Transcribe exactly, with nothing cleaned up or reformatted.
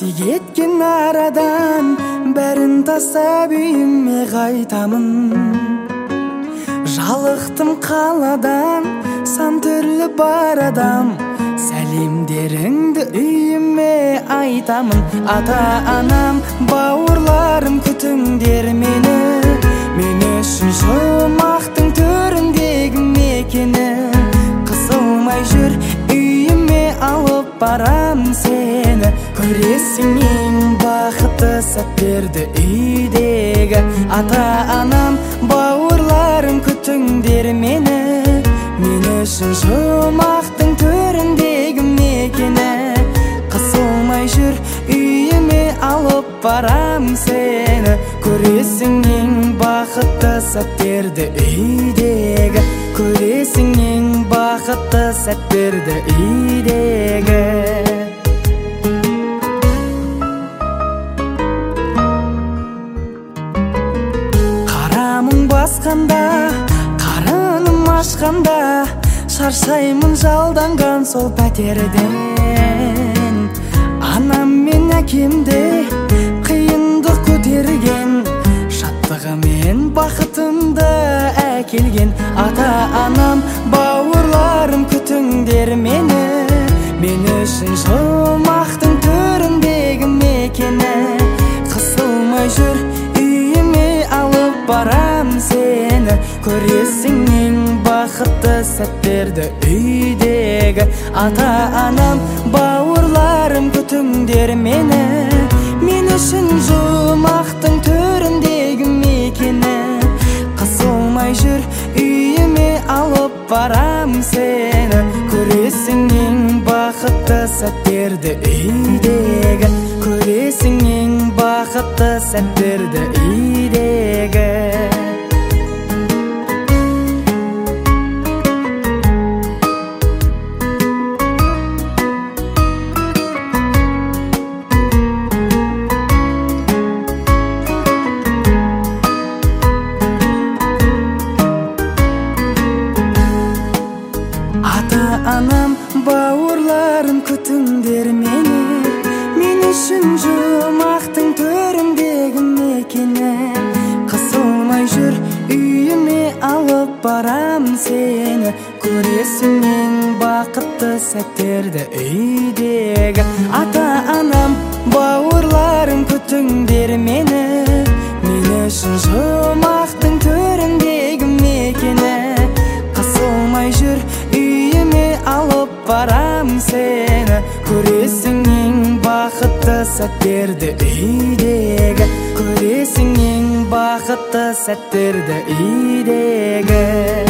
кеткен арадан бәрін тастап үйіме қайтамын. Жалықтым қаладан, сан түрлі бар адам, сәлемдеріңді үйіме айтамын. Ата-анам, бауырларым, күтіңдер мені, мен үшін жұмақтың төріндегі мекені. Қысылмай жүр, үйіме алып барам сені, көресің ең бақытты сәттерді үйдегі. Ата-анам, бауырларым, күтіңдер мені, мен үшін жұмақтың төріндегі мекені. Қысылмай жүр, үйіме алып барам сені, көресің ең бақытты сәттерді үйдегі. Көресің ең бақытты сәттерді үйдегі. Қарамың басқанда, қарыным ашқанда, шаршаймын жалданған сол пәтерден. Анам мен әкемде қиындық көтерген, шаттығы мен бақытымды әкелген. Ата-анам, бауырларым, күтіңдер мені, мен үшін жұмақтың төріндегі мекені. Қысылмай жүр, үйіме алып барам сені, көресің ең бақытты сәттерді үйдегі. Ата-анам, бауырларым, күтіңдер мені, мен үшін жұмақтың төріндегі мекені. Қысылмай жүр, үйіме алып барам сені, көресің ең бақытты сәттерді үйдегі. Көресің ең бақытты сәттерді үйдегі. Ата-анам, бауырларым, күтіңдер мені, мен үшін жұмақтың төріндегі мекені. Қысылмай жүр, үйіме алып барам сені, көресің ең бақытты сәттерді үйдегі. Ата-анам, бауырларым, күтіңдер мені, мен үшін жұмақтың төріндегі мекені. Қысылмай жүр, үйіме алып барам сені, көресің ең бақытты сәттерді үйдегі. Көресің ең бақытты сәттерді үйдегі.